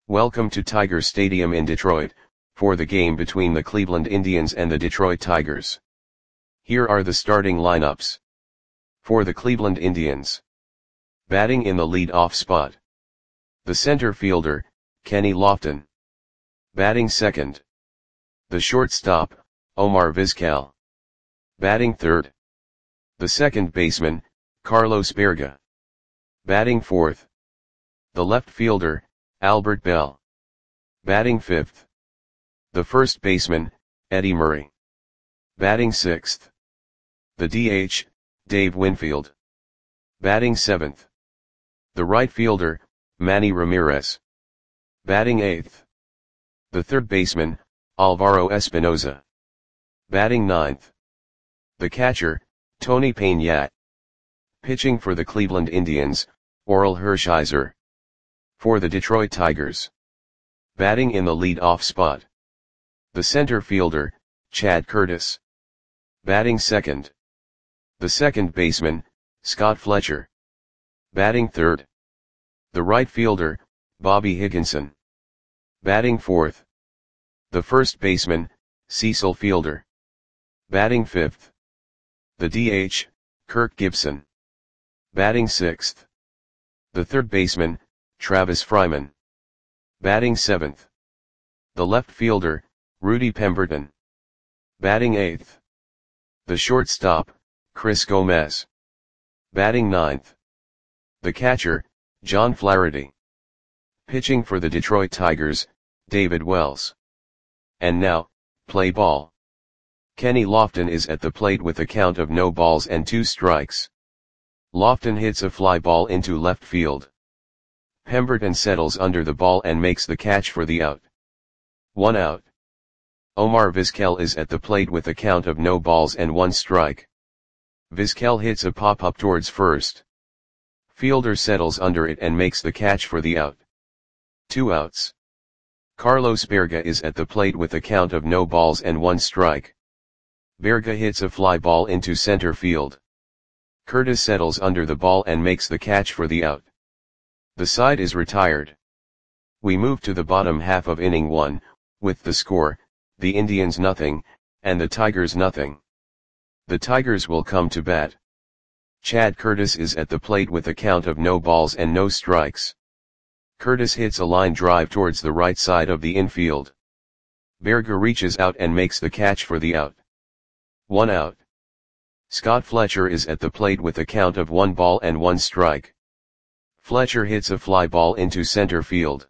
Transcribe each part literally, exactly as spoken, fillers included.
Welcome to Tiger Stadium in Detroit, for the game between the Cleveland Indians and the Detroit Tigers. Here are the starting lineups. For the Cleveland Indians. Batting in the lead-off spot. The center fielder, Kenny Lofton. Batting second. The shortstop, Omar Vizquel. Batting third. The second baseman, Carlos Baerga. Batting fourth. The left fielder, Albert Belle. Batting fifth. The first baseman, Eddie Murray. Batting sixth. The D H, Dave Winfield. Batting seventh. The right fielder, Manny Ramirez. Batting eighth. The third baseman, Alvaro Espinoza. Batting ninth. The catcher, Tony Peña. Pitching for the Cleveland Indians, Orel Hershiser. For the Detroit Tigers. Batting in the lead-off spot. The center fielder, Chad Curtis. Batting second. The second baseman, Scott Fletcher. Batting third. The right fielder, Bobby Higginson. Batting fourth. The first baseman, Cecil Fielder. Batting fifth. The D H, Kirk Gibson. Batting sixth. The third baseman, Travis Fryman. Batting seventh. The left fielder, Rudy Pemberton. Batting eighth. The shortstop, Chris Gomez. Batting ninth. The catcher, John Flaherty. Pitching for the Detroit Tigers, David Wells. And now, play ball. Kenny Lofton is at the plate with a count of no balls and two strikes. Lofton hits a fly ball into left field. Pemberton settles under the ball and makes the catch for the out. One out. Omar Vizquel is at the plate with a count of no balls and one strike. Vizquel hits a pop-up towards first. Fielder settles under it and makes the catch for the out. Two outs. Carlos Baerga is at the plate with a count of no balls and one strike. Baerga hits a fly ball into center field. Curtis settles under the ball and makes the catch for the out. The side is retired. We move to the bottom half of inning one, with the score, the Indians nothing, and the Tigers nothing. The Tigers will come to bat. Chad Curtis is at the plate with a count of no balls and no strikes. Curtis hits a line drive towards the right side of the infield. Baerga reaches out and makes the catch for the out. One out. Scott Fletcher is at the plate with a count of one ball and one strike. Fletcher hits a fly ball into center field.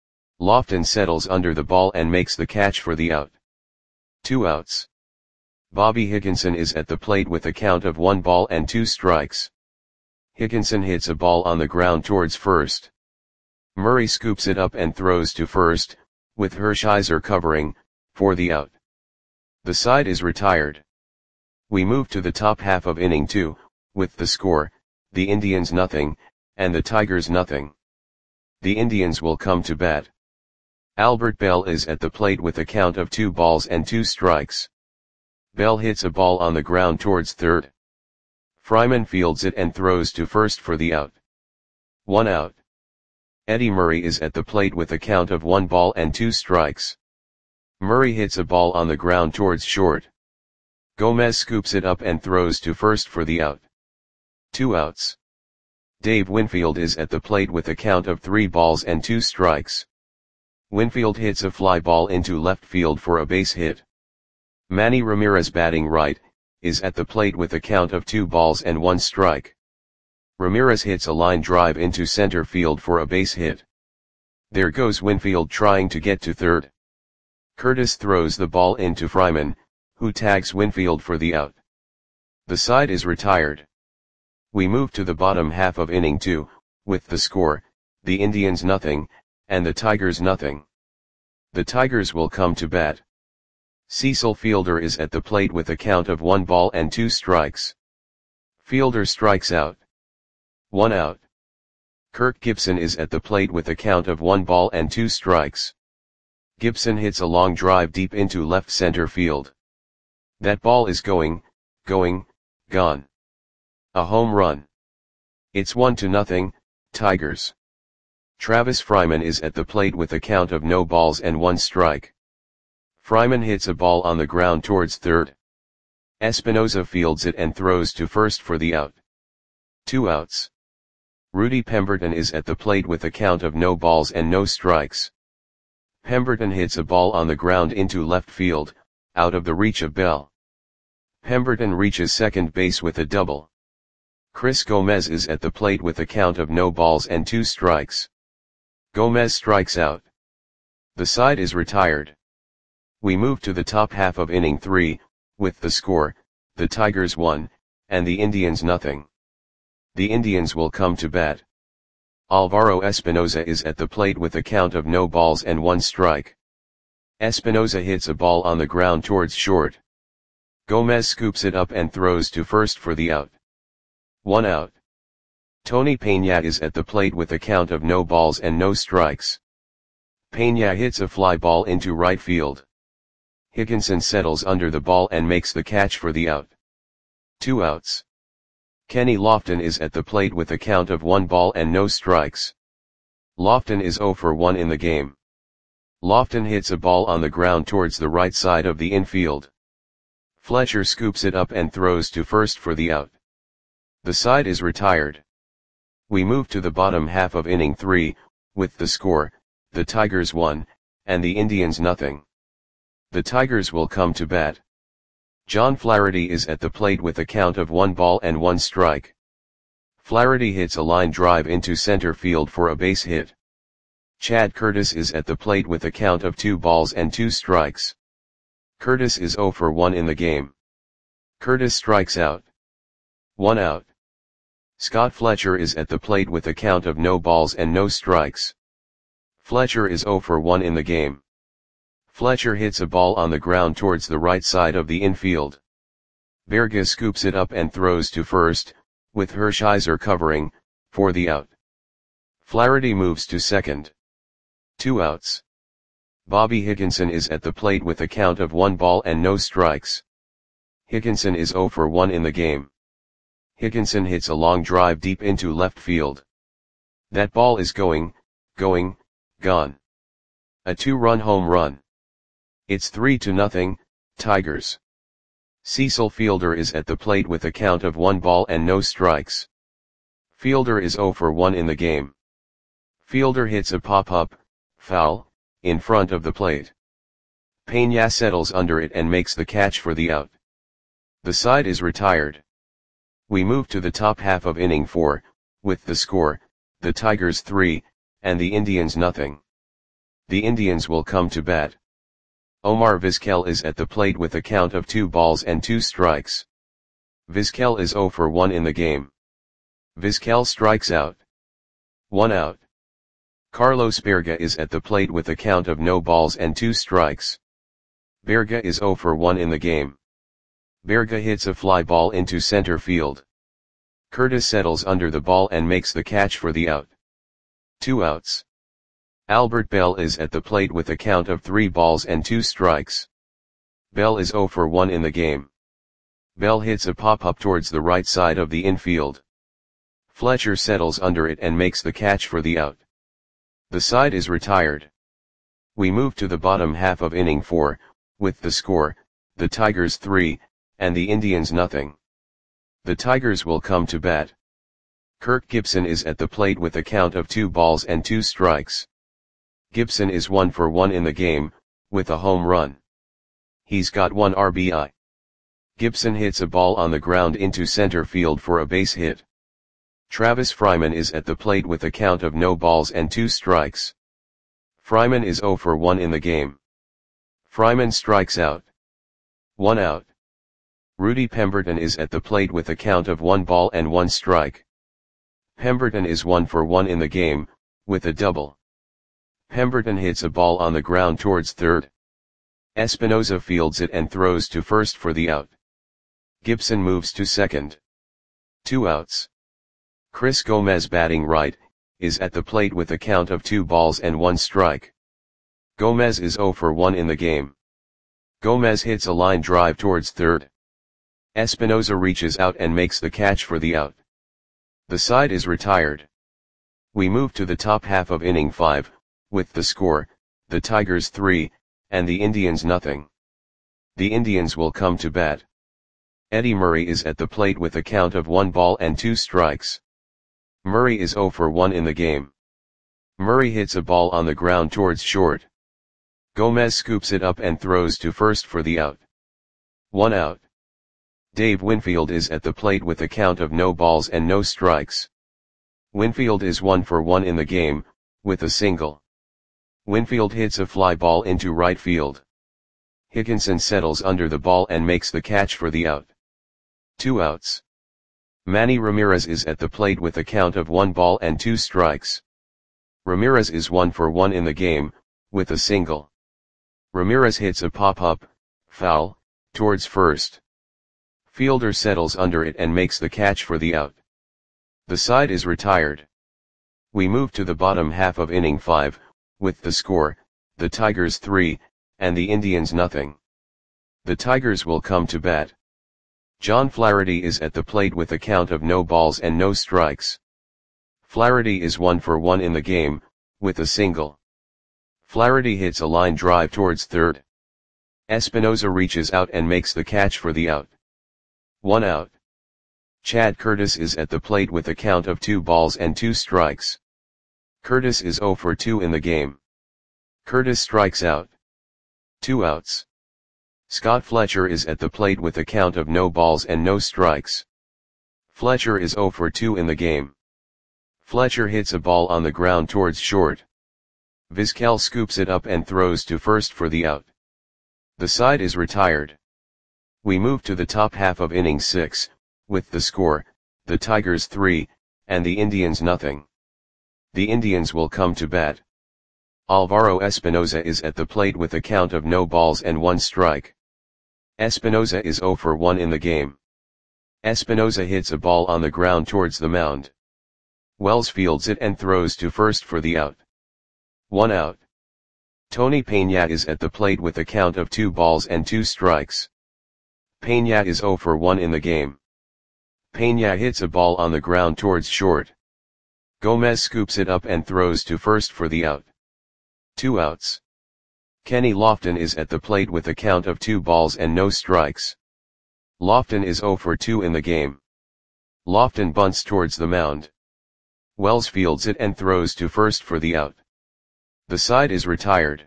Lofton settles under the ball and makes the catch for the out. Two outs. Bobby Higginson is at the plate with a count of one ball and two strikes. Higginson hits a ball on the ground towards first. Murray scoops it up and throws to first, with Hershiser covering, for the out. The side is retired. We move to the top half of inning two, with the score, the Indians nothing, and the Tigers nothing. The Indians will come to bat. Albert Belle is at the plate with a count of two balls and two strikes. Belle hits a ball on the ground towards third. Fryman fields it and throws to first for the out. One out. Eddie Murray is at the plate with a count of one ball and two strikes. Murray hits a ball on the ground towards short. Gomez scoops it up and throws to first for the out. Two outs. Dave Winfield is at the plate with a count of three balls and two strikes. Winfield hits a fly ball into left field for a base hit. Manny Ramirez, batting right, is at the plate with a count of two balls and one strike. Ramirez hits a line drive into center field for a base hit. There goes Winfield trying to get to third. Curtis throws the ball into Fryman, who tags Winfield for the out. The side is retired. We move to the bottom half of inning two, with the score, the Indians nothing, and the Tigers nothing. The Tigers will come to bat. Cecil Fielder is at the plate with a count of one ball and two strikes. Fielder strikes out. One out. Kirk Gibson is at the plate with a count of one ball and two strikes. Gibson hits a long drive deep into left center field. That ball is going, going, gone. A home run. It's one to nothing, Tigers. Travis Fryman is at the plate with a count of no balls and one strike. Fryman hits a ball on the ground towards third. Espinoza fields it and throws to first for the out. Two outs. Rudy Pemberton is at the plate with a count of no balls and no strikes. Pemberton hits a ball on the ground into left field, out of the reach of Bell. Pemberton reaches second base with a double. Chris Gomez is at the plate with a count of no balls and two strikes. Gomez strikes out. The side is retired. We move to the top half of inning three, with the score, the Tigers one, and the Indians nothing. The Indians will come to bat. Alvaro Espinoza is at the plate with a count of no balls and one strike. Espinoza hits a ball on the ground towards short. Gomez scoops it up and throws to first for the out. One out. Tony Peña is at the plate with a count of no balls and no strikes. Peña hits a fly ball into right field. Higginson settles under the ball and makes the catch for the out. Two outs. Kenny Lofton is at the plate with a count of one ball and no strikes. Lofton is oh for one in the game. Lofton hits a ball on the ground towards the right side of the infield. Fletcher scoops it up and throws to first for the out. The side is retired. We move to the bottom half of inning three, with the score, the Tigers one, and the Indians nothing. The Tigers will come to bat. John Flaherty is at the plate with a count of one ball and one strike. Flaherty hits a line drive into center field for a base hit. Chad Curtis is at the plate with a count of two balls and two strikes. Curtis is oh for one in the game. Curtis strikes out. One out. Scott Fletcher is at the plate with a count of no balls and no strikes. Fletcher is oh for one in the game. Fletcher hits a ball on the ground towards the right side of the infield. Berga scoops it up and throws to first, with Hershiser covering, for the out. Flaherty moves to second. Two outs. Bobby Higginson is at the plate with a count of one ball and no strikes. Higginson is oh for one in the game. Higginson hits a long drive deep into left field. That ball is going, going, gone. A two-run home run. It's three to nothing, Tigers. Cecil Fielder is at the plate with a count of one ball and no strikes. Fielder is oh for one in the game. Fielder hits a pop-up, foul, in front of the plate. Peña settles under it and makes the catch for the out. The side is retired. We move to the top half of inning four, with the score, the Tigers three, and the Indians nothing. The Indians will come to bat. Omar Vizquel is at the plate with a count of two balls and two strikes. Vizquel is oh for one in the game. Vizquel strikes out. One out. Carlos Berga is at the plate with a count of no balls and two strikes. Berga is oh for one in the game. Berga hits a fly ball into center field. Curtis settles under the ball and makes the catch for the out. Two outs. Albert Bell is at the plate with a count of three balls and two strikes. Bell is oh for one in the game. Bell hits a pop-up towards the right side of the infield. Fletcher settles under it and makes the catch for the out. The side is retired. We move to the bottom half of inning four, with the score, the Tigers three, and the Indians nothing. The Tigers will come to bat. Kirk Gibson is at the plate with a count of two balls and two strikes. Gibson is one for one in the game, with a home run. He's got one R B I. Gibson hits a ball on the ground into center field for a base hit. Travis Fryman is at the plate with a count of no balls and two strikes. Fryman is oh for one in the game. Fryman strikes out. One out. Rudy Pemberton is at the plate with a count of one ball and one strike. Pemberton is one for one in the game, with a double. Pemberton hits a ball on the ground towards third. Espinoza fields it and throws to first for the out. Gibson moves to second. Two outs. Chris Gomez, batting right, is at the plate with a count of two balls and one strike. Gomez is oh for one in the game. Gomez hits a line drive towards third. Espinoza reaches out and makes the catch for the out. The side is retired. We move to the top half of inning five, with the score, the Tigers three, and the Indians nothing. The Indians will come to bat. Eddie Murray is at the plate with a count of one ball and two strikes. Murray is oh for one in the game. Murray hits a ball on the ground towards short. Gomez scoops it up and throws to first for the out. One out. Dave Winfield is at the plate with a count of no balls and no strikes. Winfield is one for one in the game, with a single. Winfield hits a fly ball into right field. Higginson settles under the ball and makes the catch for the out. Two outs. Manny Ramirez is at the plate with a count of one ball and two strikes. Ramirez is one for one in the game, with a single. Ramirez hits a pop-up, foul, towards first. Fielder settles under it and makes the catch for the out. The side is retired. We move to the bottom half of inning five, with the score, the Tigers three, and the Indians nothing. The Tigers will come to bat. John Flaherty is at the plate with a count of no balls and no strikes. Flaherty is one for one in the game, with a single. Flaherty hits a line drive towards third. Espinosa reaches out and makes the catch for the out. One out. Chad Curtis is at the plate with a count of two balls and two strikes. Curtis is oh for two in the game. Curtis strikes out. Two outs. Scott Fletcher is at the plate with a count of no balls and no strikes. Fletcher is oh for two in the game. Fletcher hits a ball on the ground towards short. Vizquel scoops it up and throws to first for the out. The side is retired. We move to the top half of inning six, with the score, the Tigers three, and the Indians nothing. The Indians will come to bat. Alvaro Espinosa is at the plate with a count of no balls and one strike. Espinosa is oh for one in the game. Espinosa hits a ball on the ground towards the mound. Wells fields it and throws to first for the out. One out. Tony Peña is at the plate with a count of two balls and two strikes. Peña is oh for one in the game. Peña hits a ball on the ground towards short. Gomez scoops it up and throws to first for the out. Two outs. Kenny Lofton is at the plate with a count of two balls and no strikes. Lofton is oh for two in the game. Lofton bunts towards the mound. Wells fields it and throws to first for the out. The side is retired.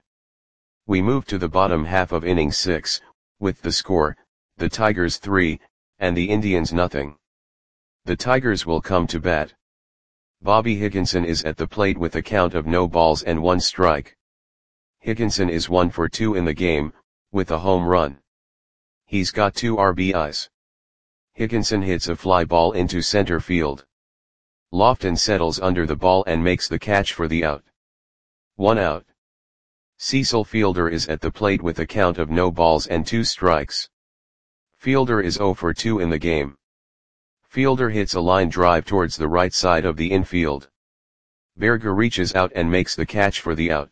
We move to the bottom half of inning six, with the score, the Tigers three, and the Indians nothing. The Tigers will come to bat. Bobby Higginson is at the plate with a count of no balls and one strike. Higginson is one for two in the game, with a home run. He's got two R B Is. Higginson hits a fly ball into center field. Lofton settles under the ball and makes the catch for the out. One out. Cecil Fielder is at the plate with a count of no balls and two strikes. Fielder is oh for two in the game. Fielder hits a line drive towards the right side of the infield. Berger reaches out and makes the catch for the out.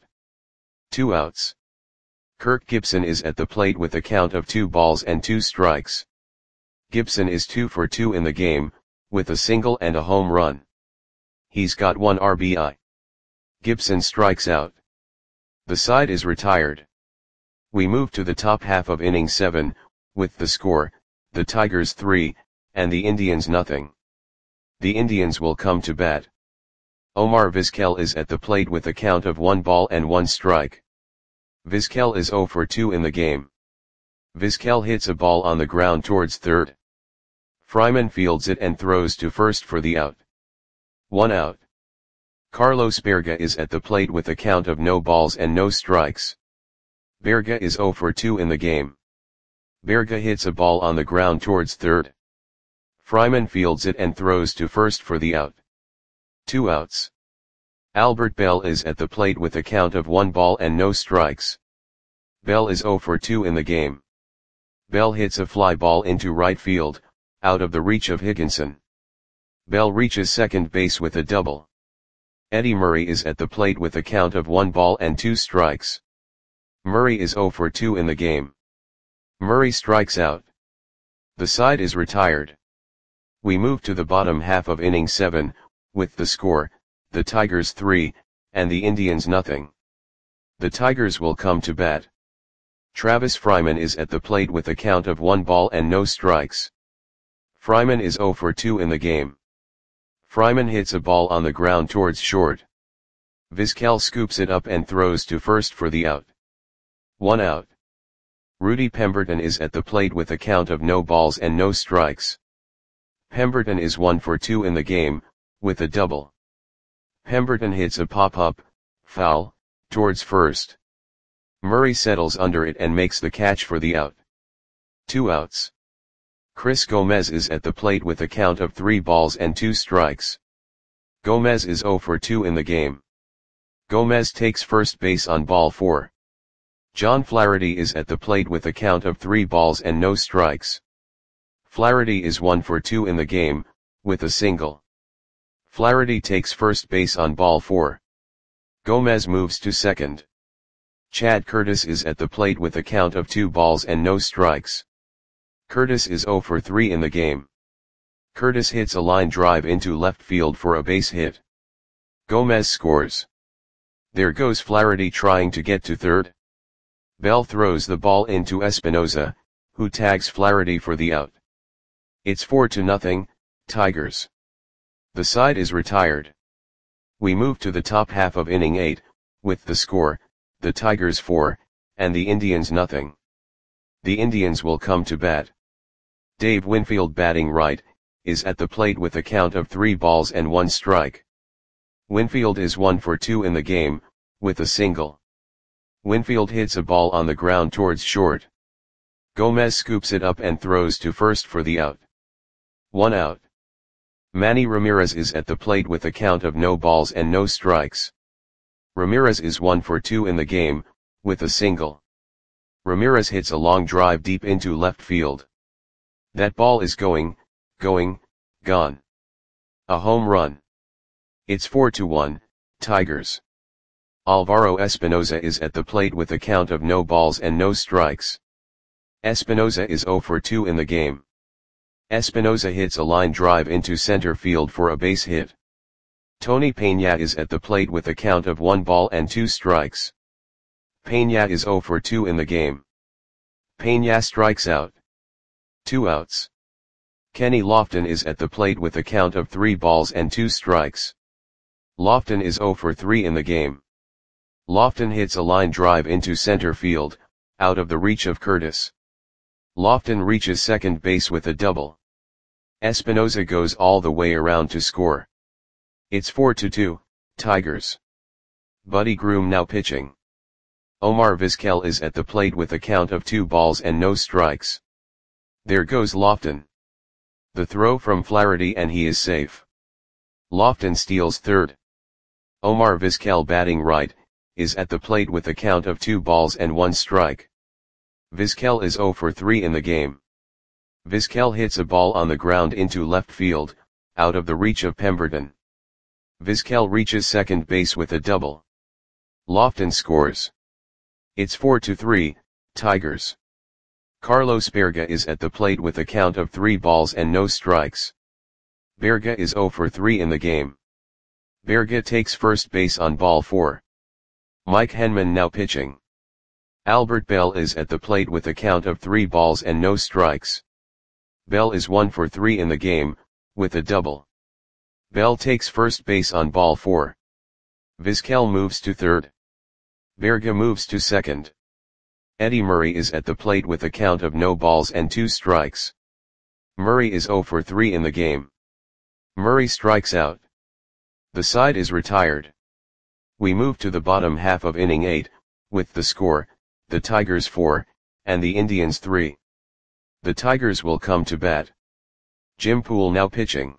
Two outs. Kirk Gibson is at the plate with a count of two balls and two strikes. Gibson is two for two in the game, with a single and a home run. He's got one R B I. Gibson strikes out. The side is retired. We move to the top half of inning seven, with the score, the Tigers three, and the Indians nothing. The Indians will come to bat. Omar Vizquel is at the plate with a count of one ball and one strike. Vizquel is oh for two in the game. Vizquel hits a ball on the ground towards third. Fryman fields it and throws to first for the out. One out. Carlos Berga is at the plate with a count of no balls and no strikes. Berga is oh for two in the game. Berga hits a ball on the ground towards third. Fryman fields it and throws to first for the out. Two outs. Albert Bell is at the plate with a count of one ball and no strikes. Bell is oh for two in the game. Bell hits a fly ball into right field, out of the reach of Higginson. Bell reaches second base with a double. Eddie Murray is at the plate with a count of one ball and two strikes. Murray is oh for two in the game. Murray strikes out. The side is retired. We move to the bottom half of inning seven, with the score, the Tigers three, and the Indians nothing. The Tigers will come to bat. Travis Fryman is at the plate with a count of one ball and no strikes. Fryman is zero for two in the game. Fryman hits a ball on the ground towards short. Vizquel scoops it up and throws to first for the out. One out. Rudy Pemberton is at the plate with a count of no balls and no strikes. Pemberton is one for two in the game, with a double. Pemberton hits a pop-up, foul, towards first. Murray settles under it and makes the catch for the out. Two outs. Chris Gomez is at the plate with a count of three balls and two strikes. Gomez is zero for two in the game. Gomez takes first base on ball four. John Flaherty is at the plate with a count of three balls and no strikes. Flaherty is one for two in the game, with a single. Flaherty takes first base on ball four. Gomez moves to second. Chad Curtis is at the plate with a count of two balls and no strikes. Curtis is zero for three in the game. Curtis hits a line drive into left field for a base hit. Gomez scores. There goes Flaherty trying to get to third. Bell throws the ball into Espinoza, who tags Flaherty for the out. It's four to nothing, Tigers. The side is retired. We move to the top half of inning eight, with the score, the Tigers four, and the Indians nothing. The Indians will come to bat. Dave Winfield, batting right, is at the plate with a count of three balls and one strike. Winfield is one for two in the game, with a single. Winfield hits a ball on the ground towards short. Gomez scoops it up and throws to first for the out. One out. Manny Ramirez is at the plate with a count of no balls and no strikes. Ramirez is one for two in the game, with a single. Ramirez hits a long drive deep into left field. That ball is going, going, gone. A home run. It's four to one, Tigers. Alvaro Espinoza is at the plate with a count of no balls and no strikes. Espinoza is zero for two in the game. Espinoza hits a line drive into center field for a base hit. Tony Peña is at the plate with a count of one ball and two strikes. Peña is zero for two in the game. Peña strikes out. Two outs. Kenny Lofton is at the plate with a count of three balls and two strikes. Lofton is zero for three in the game. Lofton hits a line drive into center field, out of the reach of Curtis. Lofton reaches second base with a double. Espinoza goes all the way around to score. It's four to two, Tigers. Buddy Groom now pitching. Omar Vizquel is at the plate with a count of two balls and no strikes. There goes Lofton. The throw from Flaherty and he is safe. Lofton steals third. Omar Vizquel, batting right, is at the plate with a count of two balls and one strike. Vizquel is zero for three in the game. Vizquel hits a ball on the ground into left field, out of the reach of Pemberton. Vizquel reaches second base with a double. Lofton scores. It's four to three, Tigers. Carlos Berga is at the plate with a count of three balls and no strikes. Berga is zero for three in the game. Berga takes first base on ball four. Mike Henman now pitching. Albert Bell is at the plate with a count of three balls and no strikes. Bell is one for three in the game, with a double. Bell takes first base on ball four. Vizquel moves to third. Berga moves to second. Eddie Murray is at the plate with a count of no balls and two strikes. Murray is zero for three in the game. Murray strikes out. The side is retired. We move to the bottom half of inning eight, with the score, the Tigers four, and the Indians three. The Tigers will come to bat. Jim Poole now pitching.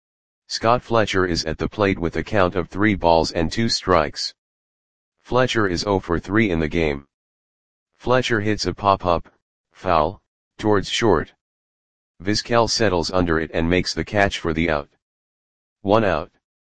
Scott Fletcher is at the plate with a count of three balls and two strikes. Fletcher is zero for three in the game. Fletcher hits a pop-up, foul, towards short. Vizquel settles under it and makes the catch for the out. One out.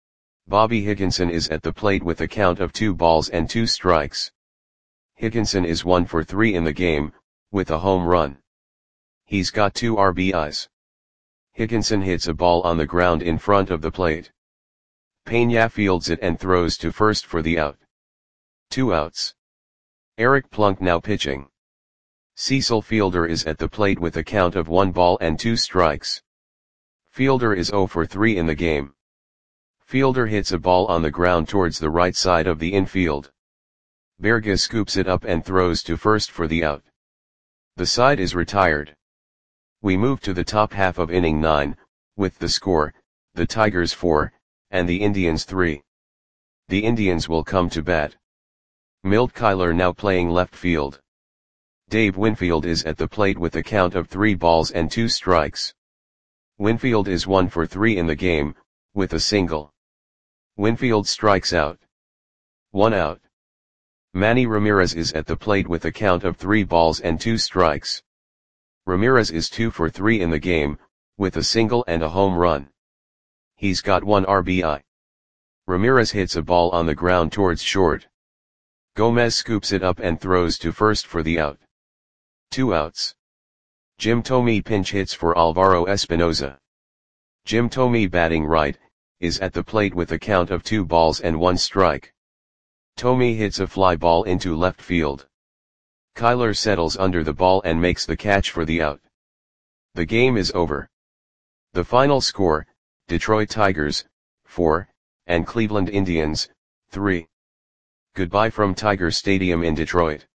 Bobby Higginson is at the plate with a count of two balls and two strikes. Higginson is one for three in the game, with a home run. He's got two R B Is. Higginson hits a ball on the ground in front of the plate. Pena fields it and throws to first for the out. Two outs. Eric Plunk now pitching. Cecil Fielder is at the plate with a count of one ball and two strikes. Fielder is zero for three in the game. Fielder hits a ball on the ground towards the right side of the infield. Berga scoops it up and throws to first for the out. The side is retired. We move to the top half of inning nine, with the score, the Tigers four, and the Indians three. The Indians will come to bat. Milt Kyler now playing left field. Dave Winfield is at the plate with a count of three balls and two strikes. Winfield is one for three in the game, with a single. Winfield strikes out. One out. Manny Ramirez is at the plate with a count of three balls and two strikes. Ramirez is two for three in the game, with a single and a home run. He's got one R B I. Ramirez hits a ball on the ground towards short. Gomez scoops it up and throws to first for the out. Two outs. Jim Thome pinch hits for Alvaro Espinoza. Jim Thome, batting right, is at the plate with a count of two balls and one strike. Thome hits a fly ball into left field. Kyler settles under the ball and makes the catch for the out. The game is over. The final score, Detroit Tigers, four, and Cleveland Indians, three. Goodbye from Tiger Stadium in Detroit.